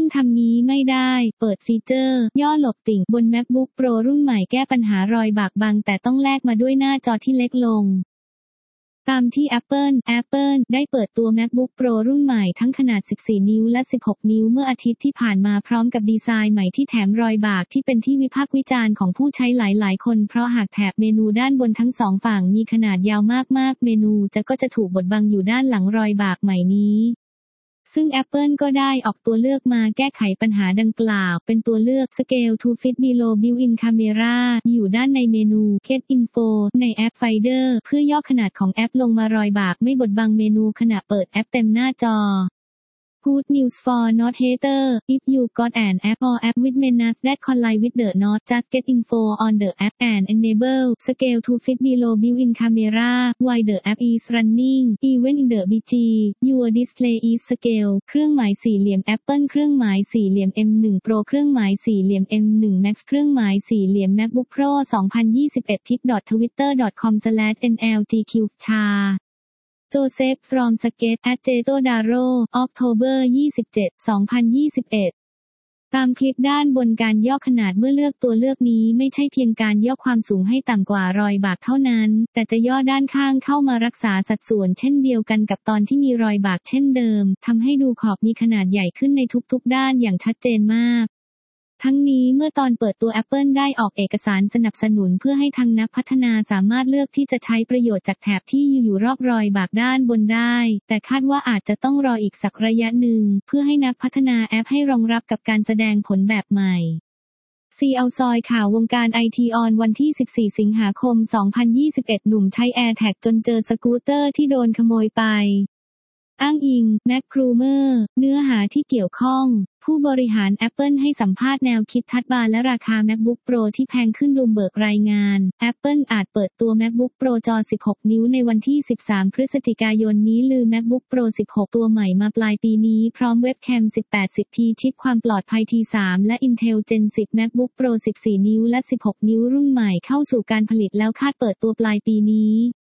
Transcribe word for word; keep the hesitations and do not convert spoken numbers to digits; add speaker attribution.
Speaker 1: ทำงี้ไม่ได้เปิดฟีเจอร์ย่อหลบติ่งบน MacBook Pro รุ่นใหม่แก้ปัญหารอยบากบังแต่ต้องแลกมาด้วยหน้าจอที่เล็กลงตามที่ Apple Apple ได้เปิดตัว MacBook Pro รุ่นใหม่ทั้งขนาดสิบสี่นิ้วและสิบหกนิ้วเมื่ออาทิตย์ที่ผ่านมาพร้อมกับดีไซน์ใหม่ที่แถมรอยบากที่เป็นที่วิพากษ์วิจารณ์ของผู้ใช้หลายๆคนเพราะหากแถบเมนูด้านบนทั้งสองฝั่งมีขนาดยาวมากๆเมนูจะก็จะถูกบดบังอยู่ด้านหลังรอยบากใหม่นี้ซึ่ง Apple ก็ได้ออกตัวเลือกมาแก้ไขปัญหาดังกล่าวเป็นตัวเลือก Scale to Fit Below Built-in Camera อยู่ด้านในเมนู Get Info ในแอป Finder เพื่อย่อขนาดของแอปลงมารอยบากไม่บดบังเมนูขณะเปิดแอปเต็มหน้าจอGood news for not hater if you got an app or app with menus that collide with the not just get info on the app and enable scale to fit below built-in camera while the app is running even in the บี จี your display is scale เครื่องหมายสี่เหลี่ยม Apple เครื่องหมายสี่เหลี่ยม เอ็ม หนึ่ง Pro เครื่องหมายสี่เหลี่ยม เอ็ม หนึ่ง Max เครื่องหมายสี่เหลี่ยม MacBook Pro สองพันยี่สิบเอ็ด พิก twitter dot com slashเอ็น แอล จี คิว ชาJoseph from Skate at Jetodaro October ยี่สิบเจ็ด สองพันยี่สิบเอ็ด ตามคลิปด้านบนการย่อขนาดเมื่อเลือกตัวเลือกนี้ไม่ใช่เพียงการย่อความสูงให้ต่ำกว่ารอยบากเท่านั้นแต่จะย่อด้านข้างเข้ามารักษาสัดส่วนเช่นเดียวกันกับตอนที่มีรอยบากเช่นเดิมทำให้ดูขอบมีขนาดใหญ่ขึ้นในทุกๆด้านอย่างชัดเจนมากทั้งนี้เมื่อตอนเปิดตัว Apple ได้ออกเอกสารสนับสนุนเพื่อให้ทางนักพัฒนาสามารถเลือกที่จะใช้ประโยชน์จากแถบที่อยู่รอบรอยบากด้านบนได้แต่คาดว่าอาจจะต้องรออีกสักระยะหนึ่งเพื่อให้นักพัฒนาแอปให้รองรับกับการแสดงผลแบบใหม่ซีเอาซอยข่าววงการไอทีออนวันที่สิบสี่สิงหาคมสองพันยี่สิบเอ็ดหนุ่มใช้ AirTag จนเจอสกูตเตอร์ที่โดนขโมยไปอ้างอิง Mac Rumor เนื้อหาที่เกี่ยวข้องผู้บริหาร Apple ให้สัมภาษณ์แนวคิดทัดบานและราคา MacBook Pro ที่แพงขึ้น Bloomberg รายงาน Apple อาจเปิดตัว MacBook Pro จอสิบหกนิ้วในวันที่สิบสามพฤศจิกายนนี้ลือ MacBook Pro สิบหกตัวใหม่มาปลายปีนี้พร้อมเว็บแคม สิบแปดสิบพี ชิปความปลอดภัย ที สาม และ Intel Gen สิบ MacBook Pro สิบสี่นิ้วและสิบหกนิ้วรุ่นใหม่เข้าสู่การผลิตแล้วคาดเปิดตัวปลายปีนี้